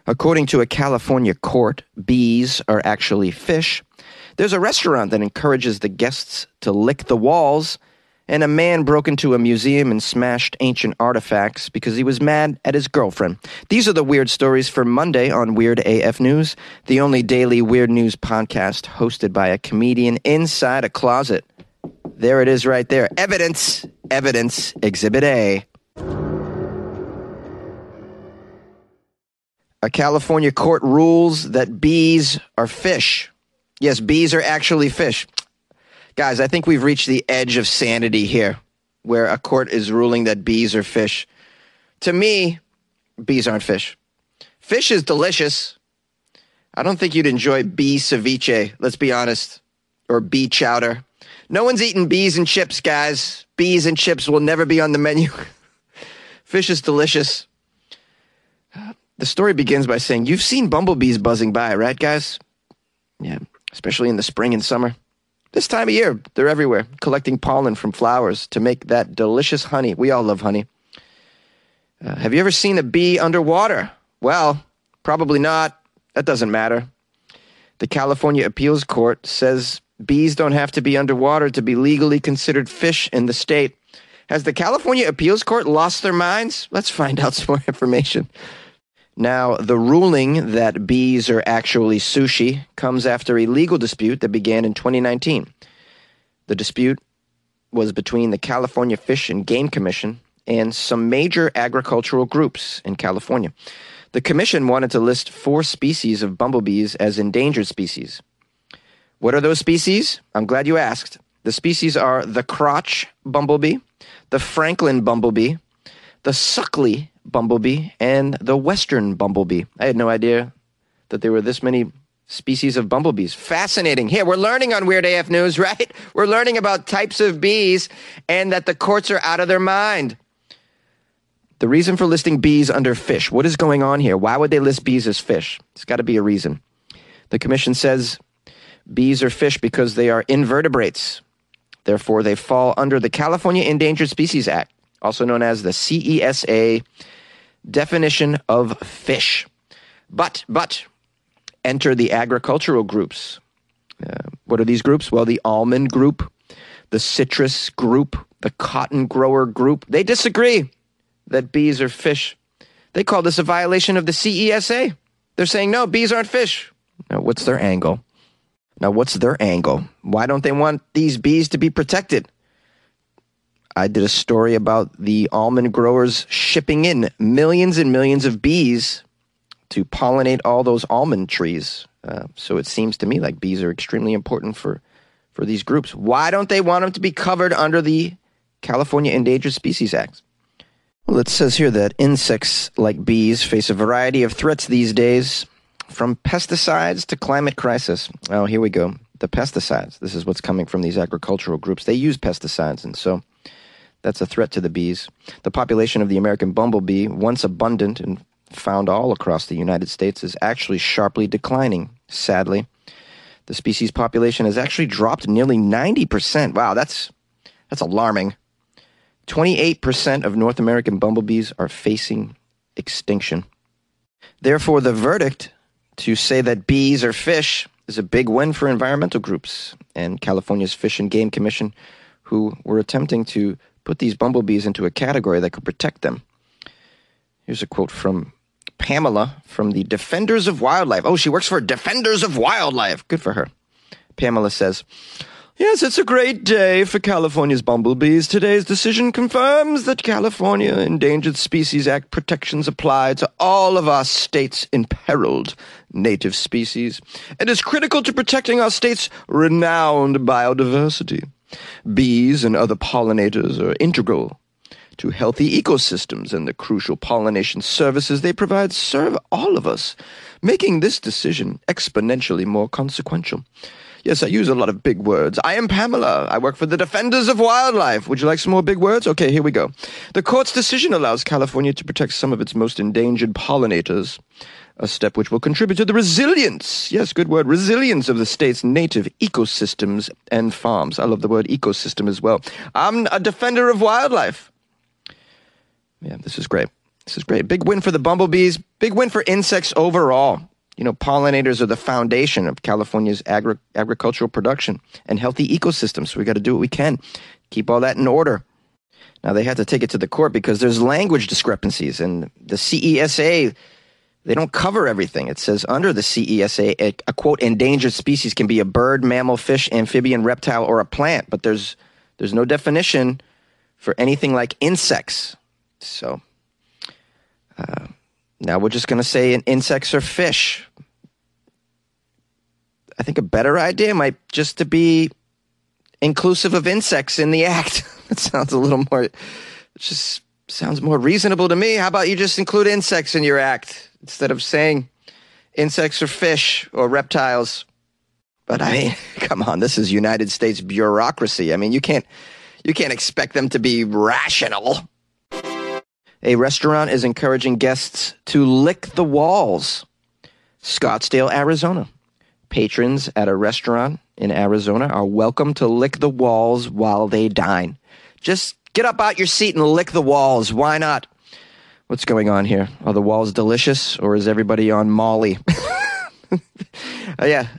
According to a California court, bees are actually fish. There's a restaurant that encourages the guests to lick the walls, and a man broke into a museum and smashed ancient artifacts because he was mad at his girlfriend. These are the weird stories for Monday on Weird AF News, the only daily weird news podcast hosted by a comedian inside a closet. There it is right there. Evidence, Exhibit A. A California court rules that bees are fish. Yes, bees are actually fish. Guys, I think we've reached the edge of sanity here, where a court is ruling that bees are fish. To me, bees aren't fish. Fish is delicious. I don't think you'd enjoy bee ceviche, let's be honest, or bee chowder. No one's eating bees and chips, guys. Bees and chips will never be on the menu. Fish is delicious. The story begins by saying, you've seen bumblebees buzzing by, right, guys? Yeah, especially in the spring and summer. This time of year, they're everywhere, collecting pollen from flowers to make that delicious honey. We all love honey. Have you ever seen a bee underwater? Well, probably not. That doesn't matter. The California Appeals Court says bees don't have to be underwater to be legally considered fish in the state. Has the California Appeals Court lost their minds? Let's find out some more information. Now, the ruling that bees are actually sushi comes after a legal dispute that began in 2019. The dispute was between the California Fish and Game Commission and some major agricultural groups in California. The commission wanted to list 4 species of bumblebees as endangered species. What are those species? I'm glad you asked. The species are the crotch bumblebee, the Franklin bumblebee, the Suckley bumblebee, and the western bumblebee. I had no idea that there were this many species of bumblebees. Fascinating. Here, we're learning on Weird AF News, right? We're learning about types of bees and that the courts are out of their mind. The reason for listing bees under fish. What is going on here? Why would they list bees as fish? There's got to be a reason. The commission says bees are fish because they are invertebrates. Therefore, they fall under the California Endangered Species Act, also known as the CESA definition of fish. But, enter the agricultural groups. What are these groups? Well, the almond group, the citrus group, the cotton grower group. They disagree that bees are fish. They call this a violation of the CESA. They're saying, no, bees aren't fish. Now, what's their angle? Why don't they want these bees to be protected? I did a story about the almond growers shipping in millions and millions of bees to pollinate all those almond trees. So it seems to me like bees are extremely important for these groups. Why don't they want them to be covered under the California Endangered Species Act? Well, it says here that insects like bees face a variety of threats these days, from pesticides to climate crisis. Oh, here we go. The pesticides. This is what's coming from these agricultural groups. They use pesticides, and so that's a threat to the bees. The population of the American bumblebee, once abundant and found all across the United States, is actually sharply declining, sadly. The species population has actually dropped nearly 90%. Wow, that's alarming. 28% of North American bumblebees are facing extinction. Therefore, the verdict to say that bees are fish is a big win for environmental groups and California's Fish and Game Commission, who were attempting to put these bumblebees into a category that could protect them. Here's a quote from Pamela from the Defenders of Wildlife. Oh, she works for Defenders of Wildlife. Good for her. Pamela says, yes, it's a great day for California's bumblebees. Today's decision confirms that California Endangered Species Act protections apply to all of our state's imperiled native species and is critical to protecting our state's renowned biodiversity. Bees and other pollinators are integral to healthy ecosystems, and the crucial pollination services they provide serve all of us, making this decision exponentially more consequential. Yes, I use a lot of big words. I am Pamela. I work for the Defenders of Wildlife. Would you like some more big words? Okay, here we go. The court's decision allows California to protect some of its most endangered pollinators, a step which will contribute to the resilience, yes, good word, resilience of the state's native ecosystems and farms. I love the word ecosystem as well. I'm a defender of wildlife. Yeah, this is great. This is great. Big win for the bumblebees. Big win for insects overall. You know, pollinators are the foundation of California's agricultural production and healthy ecosystems. So we got to do what we can. Keep all that in order. Now, they had to take it to the court because there's language discrepancies. And the CESA, they don't cover everything. It says under the CESA, a quote, endangered species can be a bird, mammal, fish, amphibian, reptile, or a plant. But there's no definition for anything like insects. So now we're just going to say insects or fish. I think a better idea might just to be inclusive of insects in the act. It sounds a little more, it just sounds more reasonable to me. How about you just include insects in your act instead of saying insects or fish or reptiles? But I mean, come on, this is United States bureaucracy. I mean, you can't expect them to be rational. A restaurant is encouraging guests to lick the walls. Scottsdale, Arizona. Patrons at a restaurant in Arizona are welcome to lick the walls while they dine. Just get up out your seat and lick the walls. Why not? What's going on here? Are the walls delicious, or is everybody on Molly? Yeah,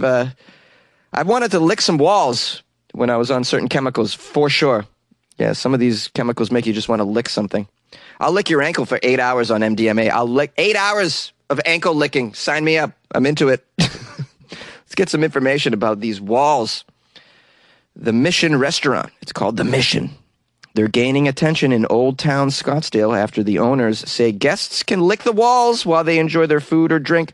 I've wanted to lick some walls when I was on certain chemicals, for sure. Yeah, some of these chemicals make you just want to lick something. I'll lick your ankle for 8 hours on MDMA. I'll lick 8 hours of ankle licking. Sign me up. I'm into it. Let's get some information about these walls. The Mission Restaurant. It's called The Mission. They're gaining attention in Old Town Scottsdale after the owners say guests can lick the walls while they enjoy their food or drink.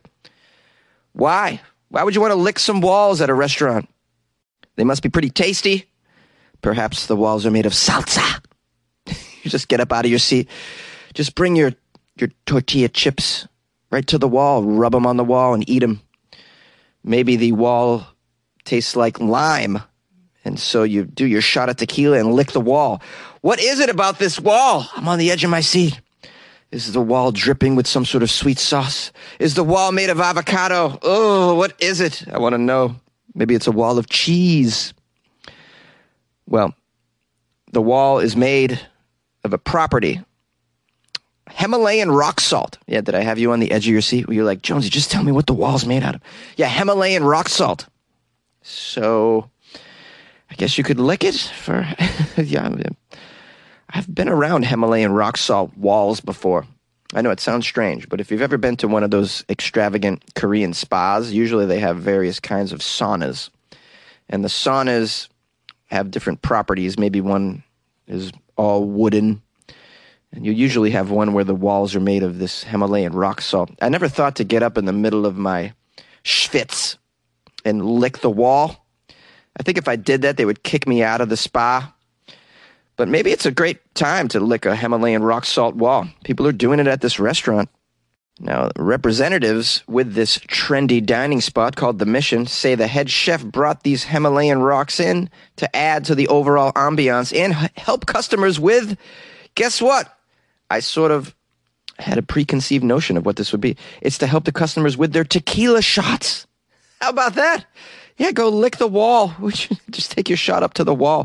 Why? Why would you want to lick some walls at a restaurant? They must be pretty tasty. Perhaps the walls are made of salsa. You just get up out of your seat. Just bring your tortilla chips right to the wall. Rub them on the wall and eat them. Maybe the wall tastes like lime. And so you do your shot of tequila and lick the wall. What is it about this wall? I'm on the edge of my seat. Is the wall dripping with some sort of sweet sauce? Is the wall made of avocado? Oh, what is it? I want to know. Maybe it's a wall of cheese. Well, the wall is made of a property. Himalayan rock salt. Yeah, did I have you on the edge of your seat where you're like, Jonesy, just tell me what the wall's made out of? Yeah, Himalayan rock salt. So I guess you could lick it for... Yeah, I've been around Himalayan rock salt walls before. I know it sounds strange, but if you've ever been to one of those extravagant Korean spas, usually they have various kinds of saunas. And the saunas have different properties. Maybe one is all wooden. And you usually have one where the walls are made of this Himalayan rock salt. I never thought to get up in the middle of my schwitz and lick the wall. I think if I did that, they would kick me out of the spa. But maybe it's a great time to lick a Himalayan rock salt wall. People are doing it at this restaurant. Now, representatives with this trendy dining spot called The Mission say the head chef brought these Himalayan rocks in to add to the overall ambiance and help customers with, guess what? I sort of had a preconceived notion of what this would be. It's to help the customers with their tequila shots. How about that? Yeah, go lick the wall. Just take your shot up to the wall.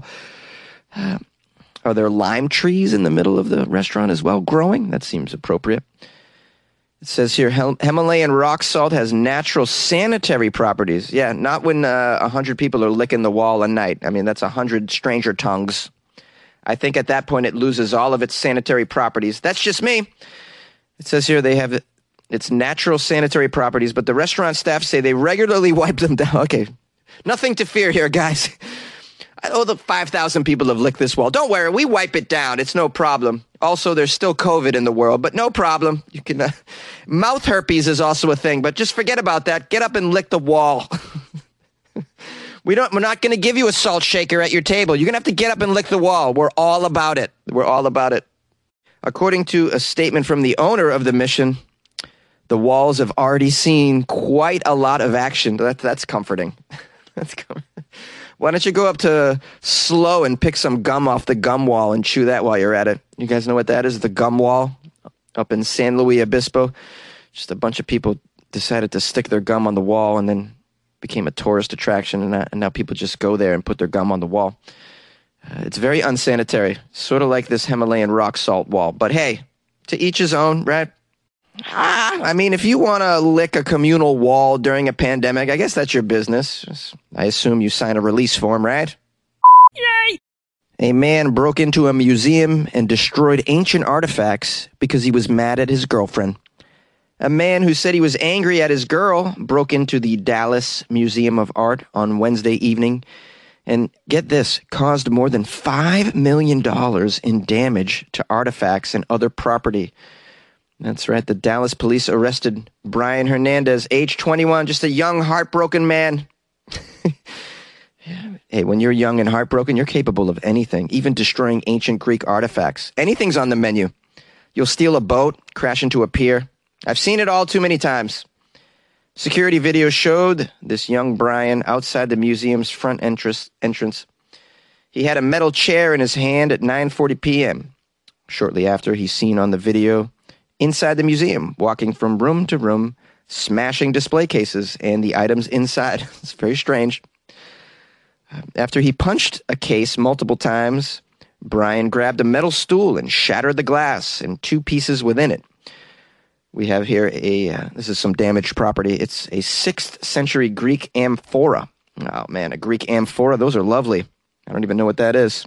Are there lime trees in the middle of the restaurant as well growing? That seems appropriate. It says here, Himalayan rock salt has natural sanitary properties. Yeah, not when 100 people are licking the wall a night. I mean, that's 100 stranger tongues. I think at that point it loses all of its sanitary properties. That's just me. It says here they have its natural sanitary properties, but the restaurant staff say they regularly wipe them down. Okay, nothing to fear here, guys. I know the 5,000 people have licked this wall. Don't worry, we wipe it down. It's no problem. Also, there's still COVID in the world, but no problem. You can mouth herpes is also a thing, but just forget about that. Get up and lick the wall. We're not going to give you a salt shaker at your table. You're going to have to get up and lick the wall. We're all about it. We're all about it. According to a statement from the owner of the Mission, the walls have already seen quite a lot of action. That's comforting. That's comforting. Why don't you go up to Slow and pick some gum off the gum wall and chew that while you're at it? You guys know what that is? The gum wall up in San Luis Obispo. Just a bunch of people decided to stick their gum on the wall and then became a tourist attraction. And now people just go there and put their gum on the wall. It's very unsanitary, sort of like this Himalayan rock salt wall. But hey, To each his own, right? I mean, if you want to lick a communal wall during a pandemic, I guess that's your business. I assume you sign a release form, right? Yay! A man broke into a museum and destroyed ancient artifacts because he was mad at his girlfriend. A man who said he was angry at his girl broke into the Dallas Museum of Art on Wednesday evening and, get this, caused more than $5 million in damage to artifacts and other property. That's right. The Dallas police arrested Brian Hernandez, age 21, just a young, heartbroken man. Hey, when you're young and heartbroken, you're capable of anything, even destroying ancient Greek artifacts. Anything's on the menu. You'll steal a boat, crash into a pier. I've seen it all too many times. Security video showed this young Brian outside the museum's front entrance. He had a metal chair in his hand at 9:40 p.m. Shortly after, he's seen on the video inside the museum, walking from room to room, smashing display cases and the items inside. It's very strange. After he punched a case multiple times, Brian grabbed a metal stool and shattered the glass in two pieces within it. We have here this is some damaged property. It's a 6th century Greek amphora. Oh man, a Greek amphora. Those are lovely. I don't even know what that is.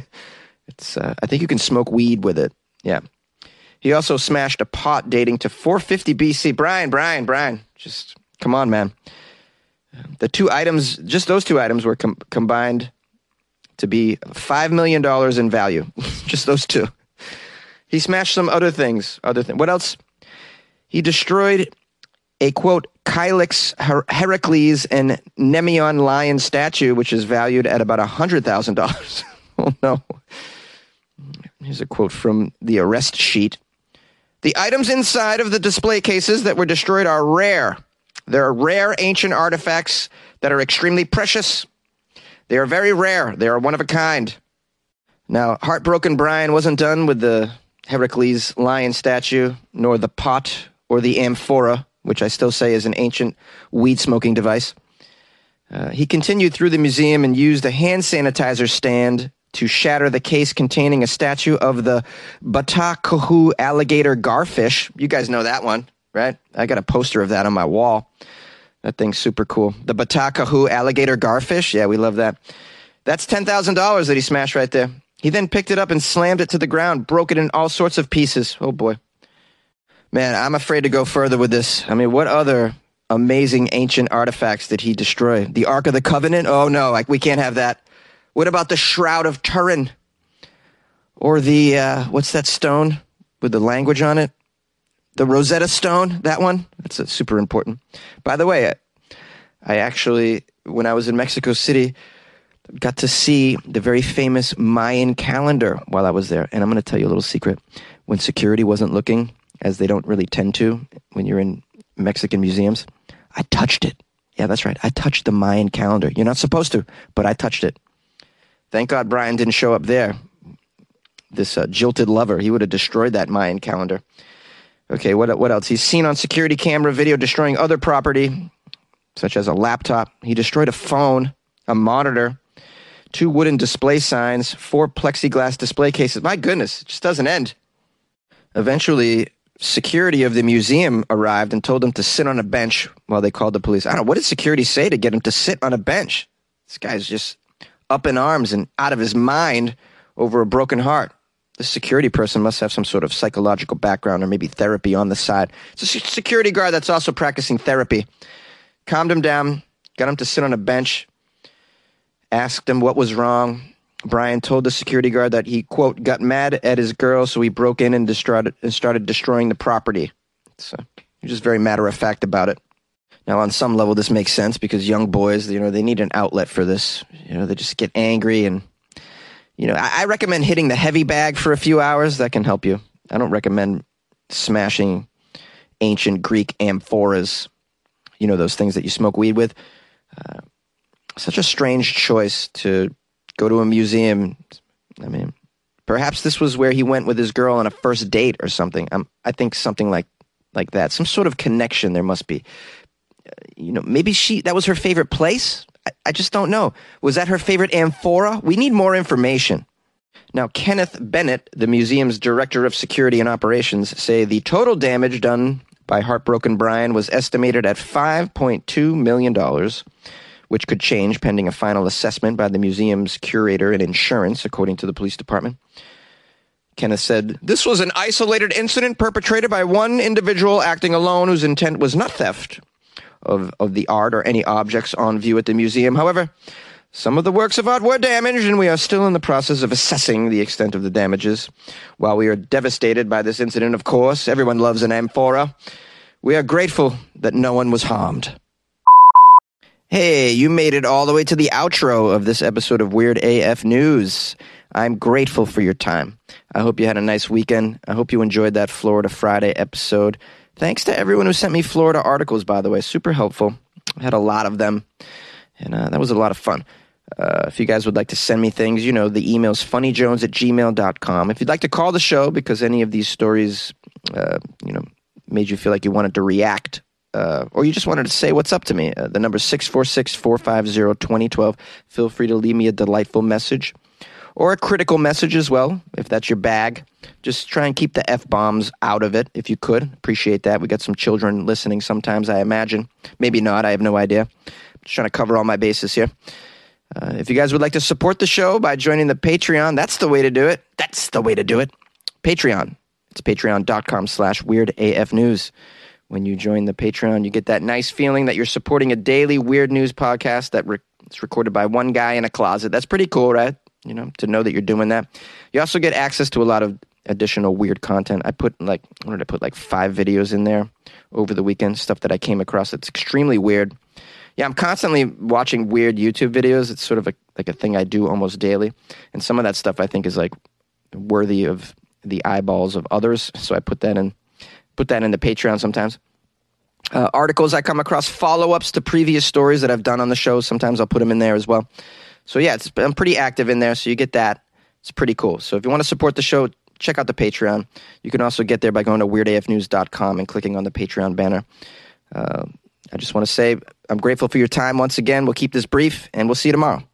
I think you can smoke weed with it. Yeah. He also smashed a pot dating to 450 BC. Brian, just come on, man. The two items, just those two items were combined to be $5 million in value. Just those two. He smashed some other things. What else? He destroyed a, quote, Kylix Heracles and Nemeon lion statue, which is valued at about $100,000. Oh, no. Here's a quote from the arrest sheet. The items inside of the display cases that were destroyed are rare. They're rare ancient artifacts that are extremely precious. They are very rare. They are one of a kind. Now, heartbroken Brian wasn't done with the Heracles lion statue, nor the pot or the amphora, which I still say is an ancient weed-smoking device. He continued through the museum and used a hand sanitizer stand to shatter the case containing a statue of the Batakahu alligator garfish. You guys know that one, right? I got a poster of that on my wall. That thing's super cool. The Batakahu alligator garfish. Yeah, we love that. That's $10,000 that he smashed right there. He then picked it up and slammed it to the ground, broke it in all sorts of pieces. Oh, boy. Man, I'm afraid to go further with this. I mean, what other amazing ancient artifacts did he destroy? The Ark of the Covenant? Oh, no, we can't have that. What about the Shroud of Turin? Or the, what's that stone with the language on it? The Rosetta Stone, that one? That's super important. By the way, I actually, when I was in Mexico City, got to see the very famous Mayan calendar while I was there. And I'm going to tell you a little secret. When security wasn't looking, as they don't really tend to when you're in Mexican museums, I touched it. Yeah, that's right. I touched the Mayan calendar. You're not supposed to, but I touched it. Thank God Brian didn't show up there. This jilted lover, he would have destroyed that Mayan calendar. Okay, what else? He's seen on security camera video destroying other property, such as a laptop. He destroyed a phone, a monitor, 2 wooden display signs, 4 plexiglass display cases. My goodness, it just doesn't end. Eventually, security of the museum arrived and told him to sit on a bench while they called the police. I don't know, what did security say to get him to sit on a bench? This guy's just up in arms and out of his mind over a broken heart. The security person must have some sort of psychological background or maybe therapy on the side. It's a security guard that's also practicing therapy. Calmed him down, got him to sit on a bench, asked him what was wrong. Brian told the security guard that he, quote, got mad at his girl, so he broke in and started destroying the property. So he's just very matter-of-fact about it. Now, on some level, this makes sense because young boys, they need an outlet for this. They just get angry and, I recommend hitting the heavy bag for a few hours. That can help you. I don't recommend smashing ancient Greek amphoras, those things that you smoke weed with. Such a strange choice to go to a museum. I mean, perhaps this was where he went with his girl on a first date or something. I think something like that. Some sort of connection there must be. Maybe that was her favorite place. I just don't know. Was that her favorite amphora? We need more information. Now, Kenneth Bennett, the museum's director of security and operations, say the total damage done by Heartbroken Brian was estimated at $5.2 million, which could change pending a final assessment by the museum's curator and insurance, according to the police department. Kenneth said, "This was an isolated incident perpetrated by one individual acting alone whose intent was not theft of the art or any objects on view at the museum. However, some of the works of art were damaged, and we are still in the process of assessing the extent of the damages. While we are devastated by this incident, of course, everyone loves an amphora. We are grateful that no one was harmed." Hey, you made it all the way to the outro of this episode of Weird AF News. I'm grateful for your time. I hope you had a nice weekend. I hope you enjoyed that Florida Friday episode. Thanks to everyone who sent me Florida articles, by the way. Super helpful. I had a lot of them, and that was a lot of fun. If you guys would like to send me things, you know, the email's funnyjones@gmail.com. If you'd like to call the show because any of these stories, made you feel like you wanted to react, or you just wanted to say what's up to me, the number's 646-450-2012. Feel free to leave me a delightful message or a critical message as well, if that's your bag. Just try and keep the F-bombs out of it, if you could. Appreciate that. We got some children listening sometimes, I imagine. Maybe not. I have no idea. Just trying to cover all my bases here. If you guys would like to support the show by joining the Patreon, that's the way to do it. That's the way to do it. Patreon. It's patreon.com/weirdafnews. When you join the Patreon, you get that nice feeling that you're supporting a daily weird news podcast it's recorded by one guy in a closet. That's pretty cool, right? You know, to know that you're doing that. You also get access to a lot of additional weird content. I put like 5 videos in there over the weekend, stuff that I came across that's extremely weird. Yeah, I'm constantly watching weird YouTube videos. It's sort of like a thing I do almost daily. And some of that stuff I think is like worthy of the eyeballs of others. So I put that in the Patreon sometimes. Articles I come across, follow-ups to previous stories that I've done on the show. Sometimes I'll put them in there as well. So yeah, I'm pretty active in there, so you get that. It's pretty cool. So if you want to support the show, check out the Patreon. You can also get there by going to weirdafnews.com and clicking on the Patreon banner. I just want to say I'm grateful for your time once again. We'll keep this brief, and we'll see you tomorrow.